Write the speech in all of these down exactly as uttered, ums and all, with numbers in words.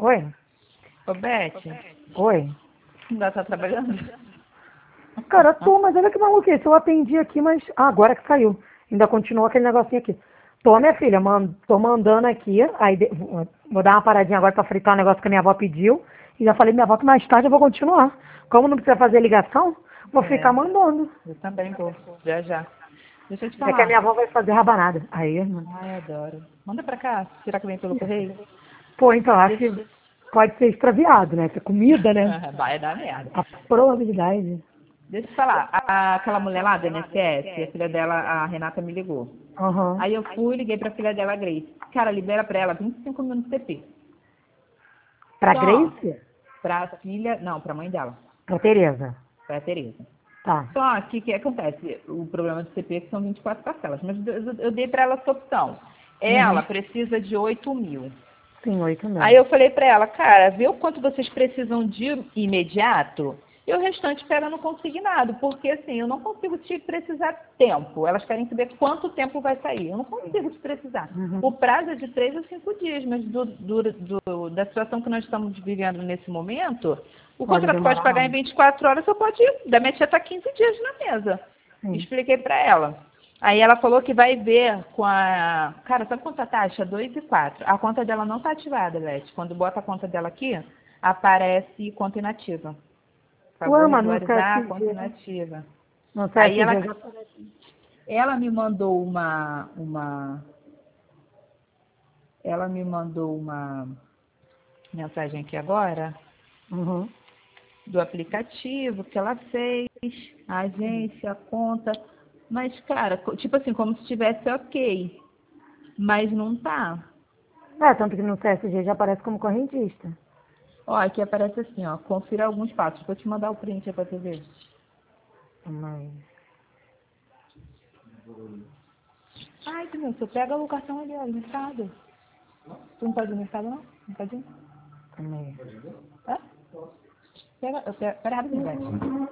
Oi? Ô, Beth, Oi? ainda tá trabalhando? Cara, tô, mas olha que maluquice. Eu atendi aqui, mas ah, agora que saiu. Ainda continua aquele negocinho aqui. Tô, minha filha, man... tô mandando aqui. Aí de... Vou dar uma paradinha agora pra fritar um negócio que a minha avó pediu. E já falei pra minha avó que mais tarde eu vou continuar. Como não precisa fazer ligação, vou É, ficar mandando. eu também vou, já já. Deixa eu te É que a minha falar. avó vai fazer rabanada. Aí, mano. Ai, adoro. Manda pra cá, será que vem pelo correio? Pô, então, acho Deixa... que pode ser extraviado, né? Que é comida, né? Vai dar merda. A probabilidade. Deixa eu te falar, a- aquela mulher lá do I N S S, a filha dela, a Renata, me ligou. Aham. Aí eu fui, liguei pra filha dela, a Grace. Cara, libera pra ela vinte e cinco mil no C P. Pra Só Grace? pra filha, não, pra mãe dela, Pra Tereza. pra Tereza. Tá. Só que o que acontece? O problema do C P é que são vinte e quatro parcelas, mas eu, eu dei para ela essa opção. Ela Uhum. precisa de oito mil. Sim, oito Aí mil. eu falei para ela, cara, vê o quanto vocês precisam de imediato e o restante pega no consignado, porque assim, eu não consigo te precisar tempo. Elas querem saber quanto tempo vai sair. Eu não consigo te precisar. Uhum. O prazo é de três a cinco dias, mas do, do, do- da situação que nós estamos vivendo nesse momento, o Pode contrato pode demorar pagar em mais. vinte e quatro horas, só pode ir. Da minha tia tá quinze dias na mesa. Sim. Expliquei para ela. Aí ela falou que vai ver com a... Cara, sabe quanto a taxa? dois e quatro. A conta dela não tá ativada, Beth. Quando bota a conta dela aqui, aparece conta inativa. Por Ué, favor, mas no regularizar a conta C S G, inativa. no Aí ela, C S G já aparece. ela me mandou uma, uma... Ela me mandou uma mensagem aqui agora Uhum. do aplicativo que ela fez, a agência, a conta. Mas, cara, co- tipo assim, como se estivesse ok. Mas não tá. É, tanto que no C S G já aparece como correntista. Ó, aqui aparece assim, ó, confira alguns passos. Vou te mandar o print aí pra tu ver. Mas... Ai, que meu, você pega o cartão ali, ó, mercado. Tu não pode ir no mercado, não? Não pode ir? Mas... Hã? Pega, eu pego, pera rapidinho, Beth.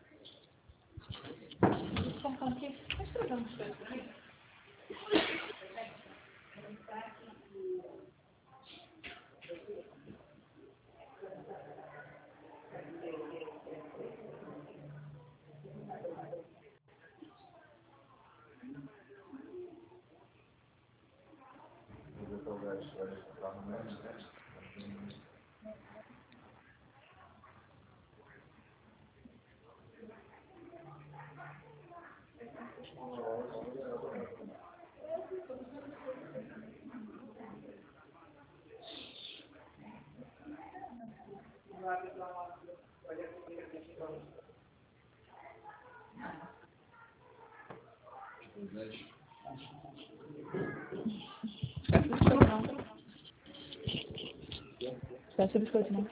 Peça biscoito, não.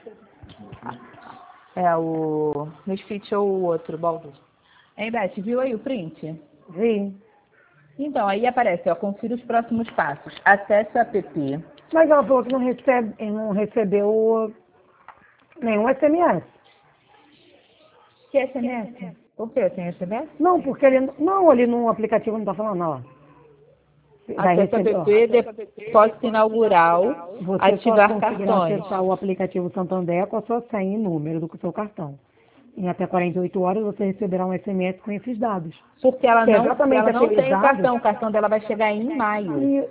É o Misfit ou o outro, Baldur. Hein, Beth, viu aí o print? Vi. Então, aí aparece, ó, confira os próximos passos. Acesse o app. Mas ela falou que não, recebe, não recebeu nenhum S M S. Que S M S? Por quê? Tem S M S? Não, porque ele... Não, ali no aplicativo não tá falando, ó. Vai Acesse o receber, ó. app, depósito inaugural, Você só ativar conseguirá cartões. acessar o aplicativo Santander com a sua senha e número do seu cartão. Em até quarenta e oito horas você receberá um S M S com esses dados. Porque ela Que é não, exatamente ela não aqueles tem o dados. cartão. O cartão dela vai chegar em maio. E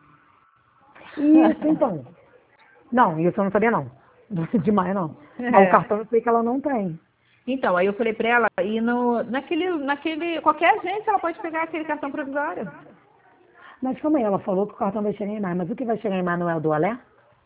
isso, então. Não, isso eu não sabia não. De maio não. Mas o É. cartão eu sei que ela não tem. Então, aí eu falei pra ela, ir no, naquele, naquele, qualquer agência ela pode pegar aquele cartão provisório. Mas como ela falou que o cartão vai chegar em maio, mas o que vai chegar em maio não é o do Alé?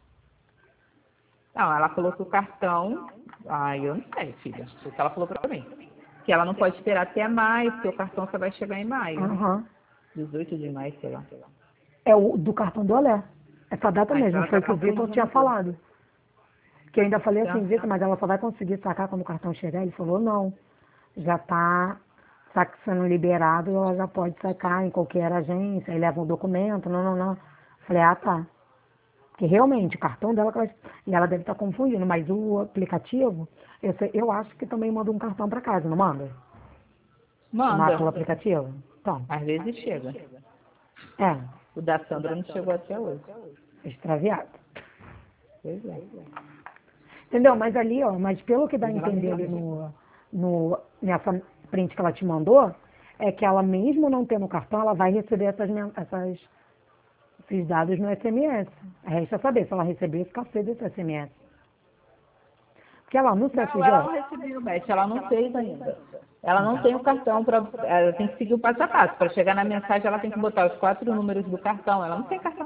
Não, ela falou que o cartão, ai, eu não sei, filha, o que ela falou pra mim. Que ela não pode esperar até maio, porque o cartão só vai chegar em maio. Aham. dezoito de maio, sei lá. É o do cartão do Alé. Essa data Ah, então mesmo, ela foi tá o que o Vitor tinha confundindo tudo. falado. Que eu ainda falei assim, Então, Vitor, mas ela só vai conseguir sacar quando o cartão chegar. Ele falou, não, já está sendo liberado, ela já pode sacar em qualquer agência, aí leva um documento, não, não, não. Falei, ah, tá. Porque realmente, o cartão dela, que ela- e ela deve estar confundindo, mas o aplicativo, eu, sei- eu acho que também manda um cartão para casa, não manda? Tomar manda. pelo aplicativo? Então, Às vezes chega. é, O da Sandra não chegou até hoje. extraviado. Pois é. Entendeu? Mas ali, ó, mas pelo que dá a entender ali no, no, nessa print que ela te mandou, é que ela mesmo não tendo cartão, ela vai receber essas, men- essas, esses dados no S M S. Resta saber se ela receber esse cacete desse S M S. Porque ela no Não, ela não C S G, recebeu, Beth, ela não fez ainda. Ela não tem o cartão para. Ela tem que seguir o passo a passo. Para chegar na mensagem, ela tem que botar os quatro números do cartão. Ela não tem cartão.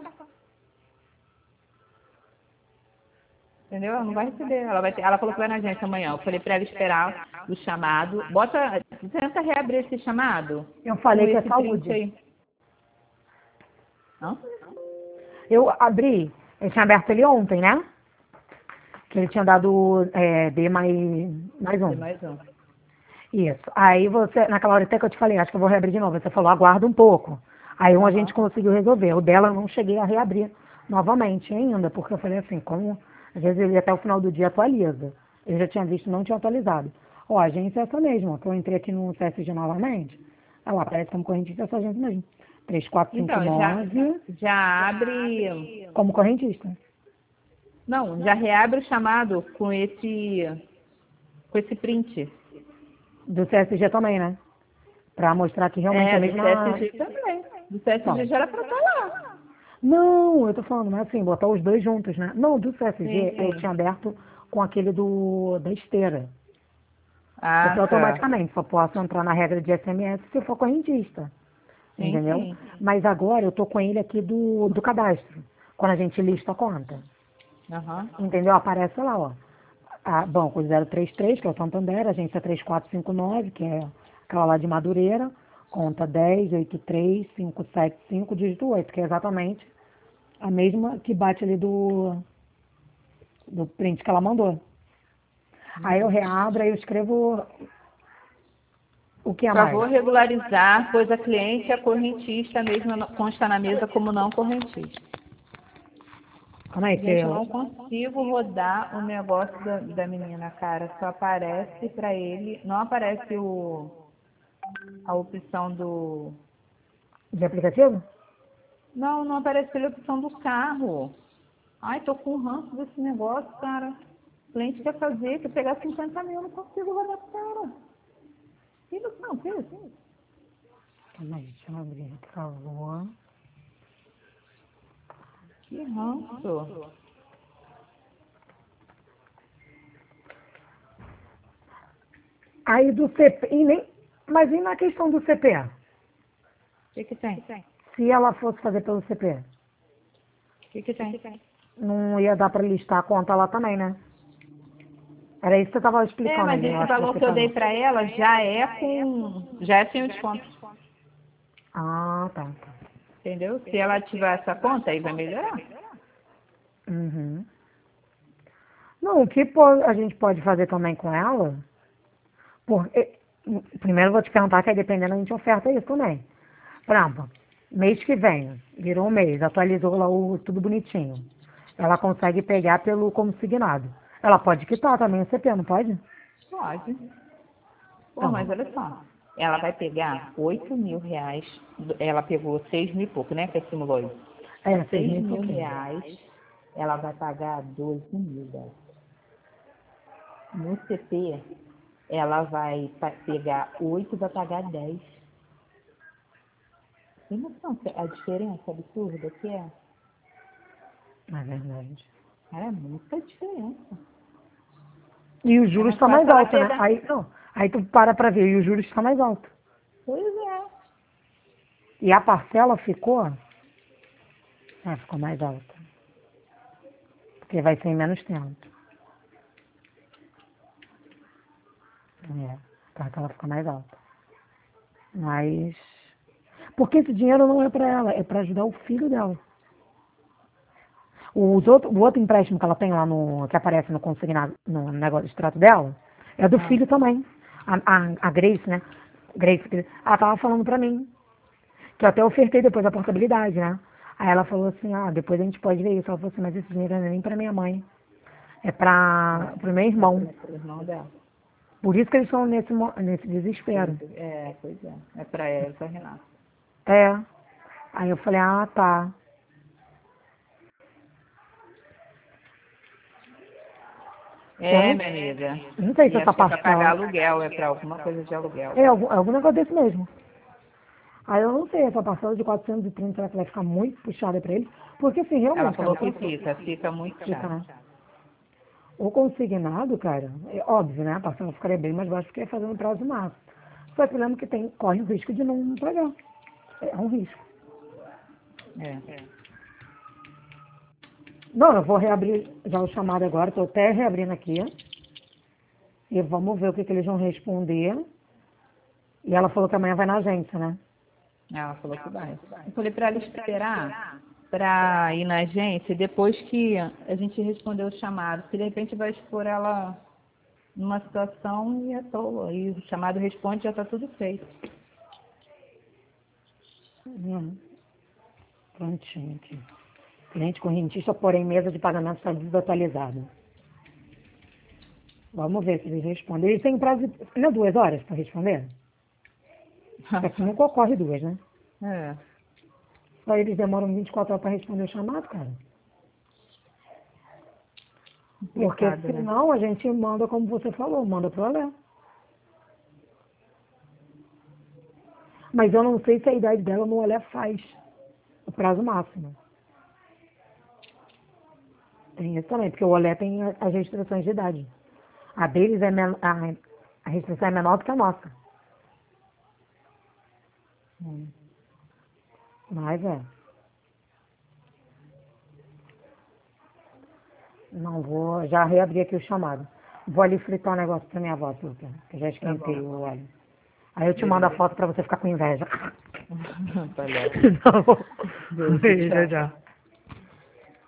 Entendeu? Ela não vai receber. Ela, vai ter, ela falou que vai na agência amanhã. Eu falei para ela esperar o chamado. Bota. Tenta reabrir esse chamado. eu Com falei que é esse print saúde. aí. Não? Eu abri, eu tinha aberto ele ontem, né? Que ele tinha dado é, D mais, mais Tem um. mais um. Isso. Aí você, naquela hora até que eu te falei, acho que eu vou reabrir de novo. Você falou, aguarda um pouco. Aí um a gente Aham. conseguiu resolver. O dela eu não cheguei a reabrir novamente ainda, porque eu falei assim, como às vezes ele até o final do dia atualiza. Eu já tinha visto, não tinha atualizado. Ó, a agência é essa mesma, que eu entrei aqui no C S G novamente. Olha lá, parece como correntista essa agência mesmo. três quatro cinco Então, já, nove já abre. como correntista. Não, já reabre o chamado com esse, com esse print. Do C S G também, né? Pra mostrar que realmente é a É, do mesma. C S G também. Do C S G Então, já era para estar lá. não, eu tô falando, mas assim, botar os dois juntos, né? Não, do Sim, C S G eu sim. tinha aberto com aquele do da esteira. Porque Ah, tá. automaticamente só posso entrar na regra de S M S se eu for correntista. Sim, Entendeu? sim. Mas agora eu tô com ele aqui do, do cadastro. Quando a gente lista a conta. Aham. Entendeu? Aparece lá, ó. A banco zero três três, que é o Santander, agência três quatro cinco nove, que é aquela lá de Madureira, conta dez oito três cinco sete cinco, dígito oito, que é exatamente a mesma que bate ali do, do print que ela mandou. Aí eu reabro, aí eu escrevo o que é mais? Favor regularizar, pois a cliente é correntista, mesmo não- consta na mesa como não correntista. Calma aí, que Gente, eu eu... não consigo rodar o negócio da, da menina, cara. Só aparece pra ele, não aparece o, a opção do. De aplicativo? Não, não aparece pela opção do carro. Ai, tô com um ranço desse negócio, cara. O cliente quer fazer, quer pegar cinquenta mil, eu não consigo rodar pro cara. Que isso? Não, que isso? Calma aí, deixa eu abrir, por favor. Que ranço. Aí do C P, e nem, mas e na questão do C P? O que que tem? Se ela fosse fazer pelo C P, O que que tem? não ia dar para listar a conta lá também, né? Era isso que eu estava É, explicando mas ali, eu esse acho que valor você que eu dei parou. pra ela já é com. Já é sem o desconto. Ah, tá. tá. Entendeu? Se ela ativar essa conta, aí vai melhorar. Uhum. Não, o que po- a gente pode fazer também com ela, porque, primeiro eu vou te perguntar que aí dependendo a gente oferta isso também. Por exemplo, mês que vem, virou um mês, atualizou lá o, tudo bonitinho. Ela consegue pegar pelo consignado. Ela pode quitar também o C P, não pode? Pode. Pô, Então, mas olha só. Ela vai pegar oito mil reais. Ela pegou seis mil e pouco, né? Que simulou isso. é, seis Seis mil e mil pouquinho. reais. Ela vai pagar doze mil dela. No C P, ela vai pa- pegar oito e vai pagar dez. Tem noção que a diferença absurda que é? É verdade. Cara, é muita diferença. E os É juros mais estão mais fácil ela altos, né? pegar. Aí, não, aí tu para pra ver, e os juros estão mais altos. Pois é. E a parcela ficou, é, ficou mais alta. Porque vai ser em menos tempo. É, a parcela fica mais alta. Mas, porque esse dinheiro não é pra ela, é pra ajudar o filho dela. Os outro, o outro empréstimo que ela tem lá no, que aparece no consignado, no negócio de extrato dela, é do Ah, filho também. A, a, a Grace, né? Grace, ela tava falando pra mim, que eu até ofertei depois a portabilidade, né? Aí ela falou assim, ah, depois a gente pode ver isso. Ela falou assim, mas esse dinheiro não é nem pra minha mãe, é pra, pro meu é irmão. pro, pro irmão dela. Por isso que eles estão nesse, mo- nesse desespero. É, pois é. É pra ela e pra Renata. É. Aí eu falei, ah, tá. É, minha amiga. Não sei se E essa acho que é para pagar parcela... aluguel, é para alguma coisa de aluguel. É algum, algum negócio desse mesmo. Aí eu não sei, essa parcela de quatrocentos e trinta, será que vai ficar muito puxada pra ele? Porque assim, Ela realmente, falou cara, que fica, fica muito fica, chato. né? O consignado, cara, é óbvio, né? A parcela ficaria bem mais baixa porque ia fazer no prazo máximo. Só que lembra que tem, corre o risco de não pagar. É um risco. É. Não, eu vou reabrir já o chamado agora, estou até reabrindo aqui. E vamos ver o que, que eles vão responder. E ela falou que amanhã vai na agência, né? Ela falou que vai. Eu falei para ela esperar para ir na agência depois que a gente responder o chamado. Se de repente vai expor ela numa situação e à toa. E o chamado responde e já está tudo feito. Hum, prontinho aqui. Cliente correntista, porém mesa de pagamento está desatualizada. Vamos ver se eles respondem. Eles têm prazo de não, é duas horas para responder? Porque aqui nunca ocorre duas, né? É. Só eles demoram vinte e quatro horas para responder o chamado, cara. Porque Complicado, né? senão a gente manda, como você falou, manda pro Alé. Mas eu não sei se a idade dela no Alé faz o prazo máximo. Tem isso também, porque o Olé tem a- as restrições de idade. A deles é men a, a restrição é menor do que a nossa. Hum. Mas é. Não vou. Já reabri aqui o chamado. Vou ali fritar um negócio pra minha avó, Tuca, que eu já Tá esquentei bom. o óleo. Aí eu te mando a foto pra você ficar com inveja. Tá legal. Não. Beijo, Beijo, tchau. já.